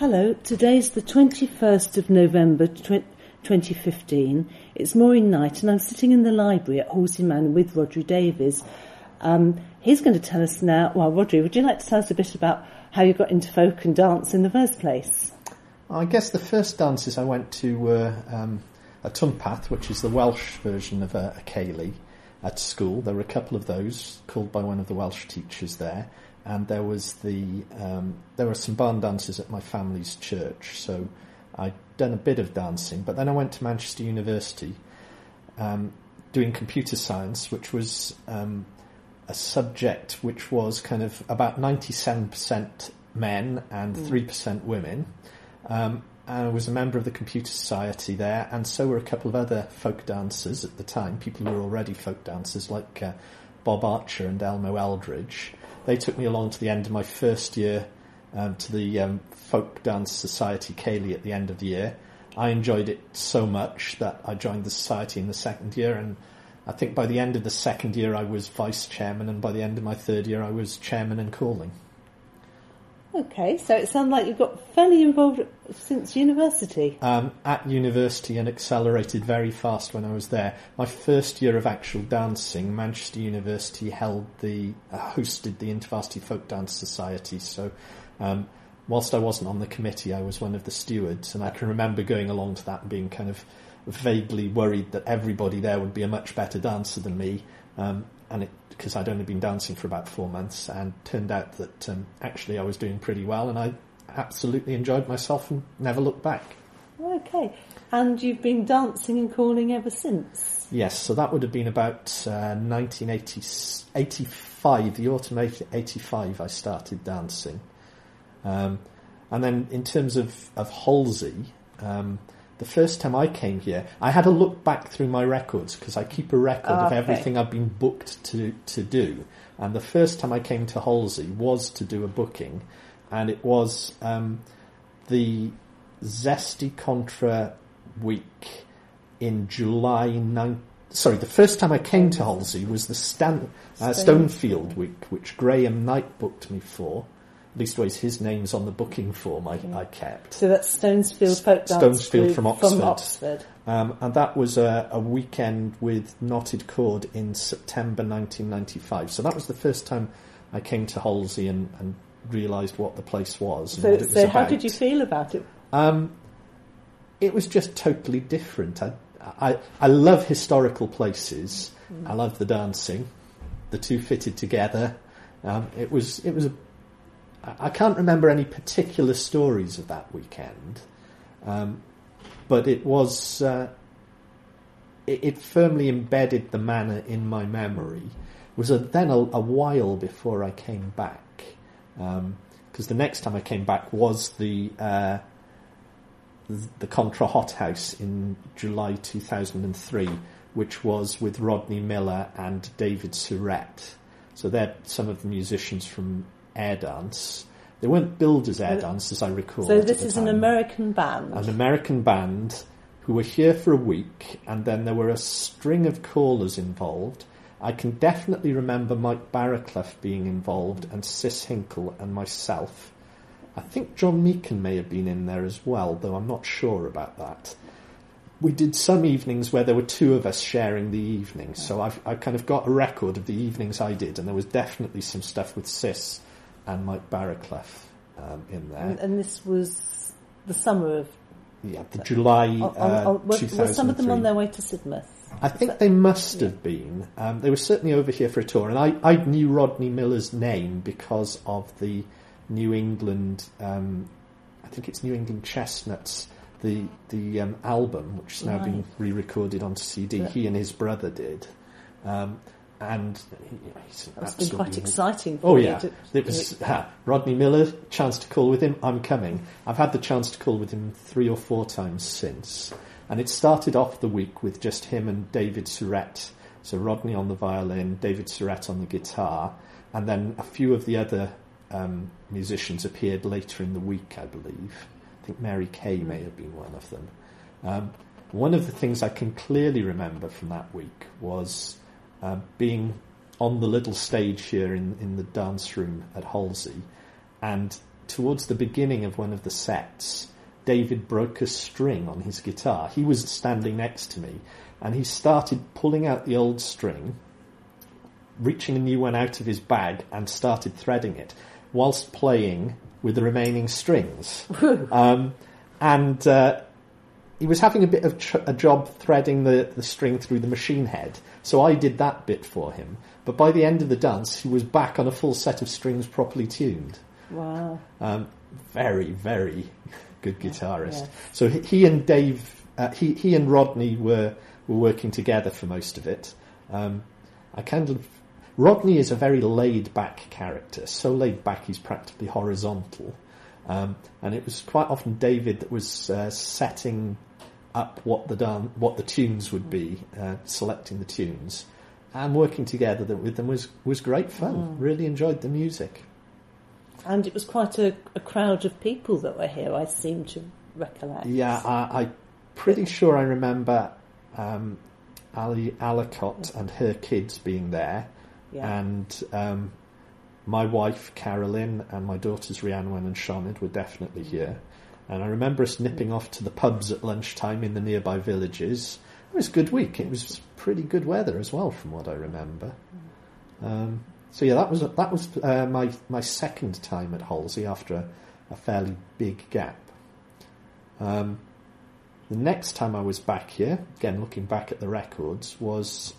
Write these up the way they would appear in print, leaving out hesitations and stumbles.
Hello, today's the 21st of November 2015. It's Maureen Knight and I'm sitting in the library at Halsey Manor with Rhodri Davies. He's going to tell us now, well, Rhodri, would you like to tell us a bit about how you got into folk and dance in the first place? I guess the first dances I went to were a Tumpath, which is the Welsh version of a ceilidh at school. There were a couple of those called by one of the Welsh teachers there. And there was there were some barn dances at my family's church, so I'd done a bit of dancing. But then I went to Manchester University doing computer science, which was a subject which was kind of about 97% men and 3% women. And I was a member of the Computer Society there, and so were a couple of other folk dancers at the time, people who were already folk dancers, like Bob Archer and Elmo Eldridge. They took me along to the end of my first year to the Folk Dance Society ceilidh at the end of the year. I enjoyed it so much that I joined the society in the second year, and I think by the end of the second year I was vice chairman, and by the end of my third year I was chairman and calling. Okay, so it sounds like you've got fairly involved since university. At university, and accelerated very fast when I was there. My first year of actual dancing, Manchester University hosted the InterVarsity Folk Dance Society. So, whilst I wasn't on the committee, I was one of the stewards, and I can remember going along to that and being kind of vaguely worried that everybody there would be a much better dancer than me. Because I'd only been dancing for about 4 months, and turned out that actually I was doing pretty well, and I absolutely enjoyed myself and never looked back. Okay, and you've been dancing and calling ever since? Yes, so that would have been about 1985, the autumn 85 I started dancing. And then in terms of Halsey, the first time I came here, I had a look back through my records because I keep a record of everything I've been booked to do. And the first time I came to Halsey was to do a booking, and it was the Zesty Contra week in July. The first time I came to Halsey was the Stonefield week, which Graham Knight booked me for. Leastways, his name's on the booking form I kept. So that's Stonesfield Folk Dance Stonesfield from Oxford. And that was a weekend with Knotted Cord in September 1995. So that was the first time I came to Halsey and realised what the place was. And what it was about. How did you feel about it? It was just totally different. I love historical places. I love the dancing. The two fitted together. It was I can't remember any particular stories of that weekend, but it was it firmly embedded the manor in my memory. It was then a while before I came back, because the next time I came back was the Contra Hot House in July 2003, which was with Rodney Miller and David Surratt. So they're some of the musicians from Air Dance. They weren't billed as Air Dance, as I recall. So this is an American band? An American band who were here for a week, and then there were a string of callers involved. I can definitely remember Mike Barraclough being involved, and Sis Hinkle and myself. I think John Meakin may have been in there as well, though I'm not sure about that. We did some evenings where there were two of us sharing the evening, so I've kind of got a record of the evenings I did, and there was definitely some stuff with Sis and Mike Barraclough in there. And this was the summer of... Yeah, the July 2003. Were some of them on their way to Sidmouth? I think they must have been. They were certainly over here for a tour, and I knew Rodney Miller's name because of the New England... I think it's New England Chestnuts, the album, which has now been re-recorded onto CD. Yeah. He and his brother did. And that's been quite exciting for you. It was Rodney Miller, chance to call with him, I'm coming. I've had the chance to call with him 3 or 4 times since. And it started off the week with just him and David Surratt. So Rodney on the violin, David Surratt on the guitar, and then a few of the other musicians appeared later in the week, I believe. I think Mary Kay may have been one of them. One of the things I can clearly remember from that week was being on the little stage here in the dance room at Halsey, and towards the beginning of one of the sets, David broke a string on his guitar. He was standing next to me, and he started pulling out the old string, reaching a new one out of his bag, and started threading it, whilst playing with the remaining strings. He was having a bit of a job threading the string through the machine head, so I did that bit for him. But by the end of the dance, he was back on a full set of strings properly tuned. Wow. Very, very good guitarist. Yeah. So he and Dave, he and Rodney were working together for most of it. Rodney is a very laid-back character, so laid-back he's practically horizontal. And it was quite often David that was setting up what the tunes would be, selecting the tunes, and working together with them was great fun. Really enjoyed the music. And it was quite a crowd of people that were here, I seem to recollect. Yeah, I'm pretty sure I remember Ali Alacott and her kids being there, and my wife Carolyn and my daughters Rhiannon and Sinead were definitely here. And I remember us nipping off to the pubs at lunchtime in the nearby villages. It was a good week. It was pretty good weather as well, from what I remember. So yeah, that was my second time at Halsey after a fairly big gap. The next time I was back here, again looking back at the records, was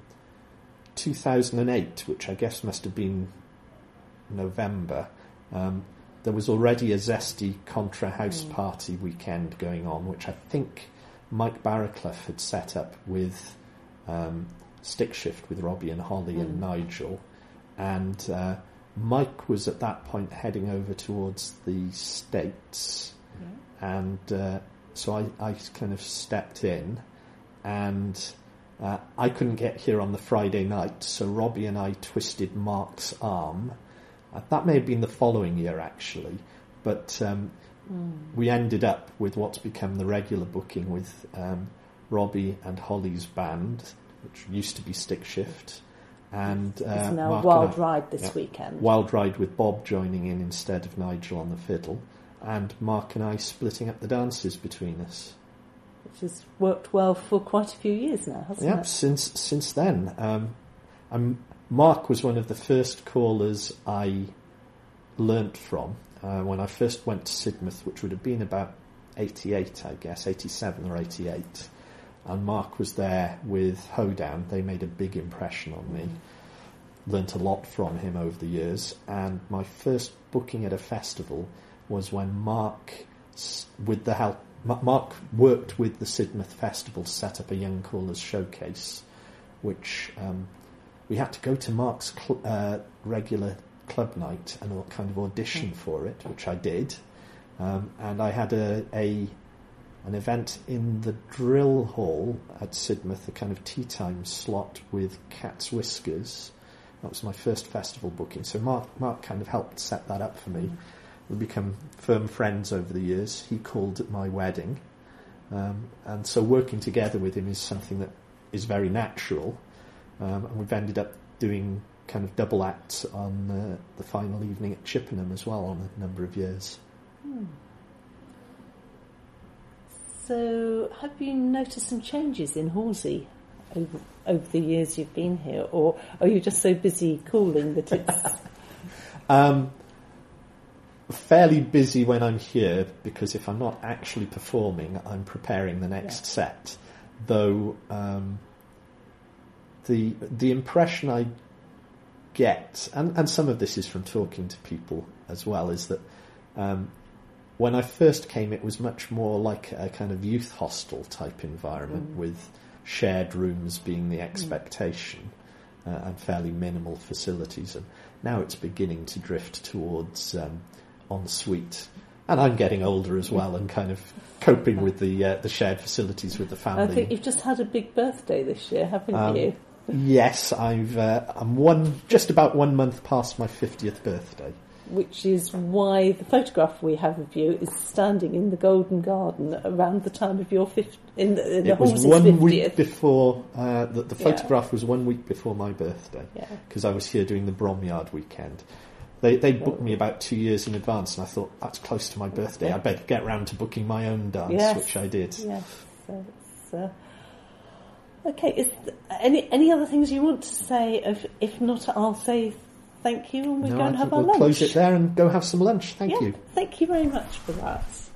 2008, which I guess must have been November. There was already a zesty Contra House Party weekend going on, which I think Mike Barraclough had set up with Stick Shift with Robbie and Holly and Nigel. And Mike was at that point heading over towards the States. And so I kind of stepped in, and I couldn't get here on the Friday night, so Robbie and I twisted Mark's arm. That may have been the following year, actually, but we ended up with what's become the regular booking with Robbie and Holly's band, which used to be Stick Shift, and it's now Mark Wild Ride this weekend. Wild Ride with Bob joining in instead of Nigel on the fiddle, and Mark and I splitting up the dances between us. Which has worked well for quite a few years now, hasn't it? Yep, since then. Mark was one of the first callers I learnt from when I first went to Sidmouth, which would have been about 88, I guess, 87 or 88. And Mark was there with Hoedown. They made a big impression on me. Learnt a lot from him over the years. And my first booking at a festival was when Mark worked with the Sidmouth Festival to set up a Young Callers showcase, which we had to go to Mark's regular club night and kind of audition for it, which I did. And I had an event in the Drill Hall at Sidmouth, a kind of tea time slot with Cat's Whiskers. That was my first festival booking. So Mark kind of helped set that up for me. We've become firm friends over the years. He called at my wedding. And so working together with him is something that is very natural. And we've ended up doing kind of double acts on the final evening at Chippenham as well on a number of years. So have you noticed some changes in Halsey over the years you've been here, or are you just so busy calling that it's... Fairly busy when I'm here, because if I'm not actually performing, I'm preparing the next set. Though the impression I get, and some of this is from talking to people as well, is that when I first came, it was much more like a kind of youth hostel type environment, with shared rooms being the expectation, and fairly minimal facilities. And now it's beginning to drift towards ensuite. And I'm getting older as well, and kind of coping with the shared facilities with the family. I think you've just had a big birthday this year, haven't you? Yes, I'm just about 1 month past my 50th birthday. Which is why the photograph we have of you is standing in the Golden Garden around the time of your in the It was Halsey's 1 50th. week before, the photograph was 1 week before my birthday, because I was here doing the Bromyard weekend. They booked me about 2 years in advance, and I thought, that's close to my birthday. I better get round to booking my own dance, which I did. Yes. So it's, okay. Is any other things you want to say? If not, I'll say thank you, and we go and have our lunch. We'll close it there and go have some lunch. Thank you. Thank you very much for that.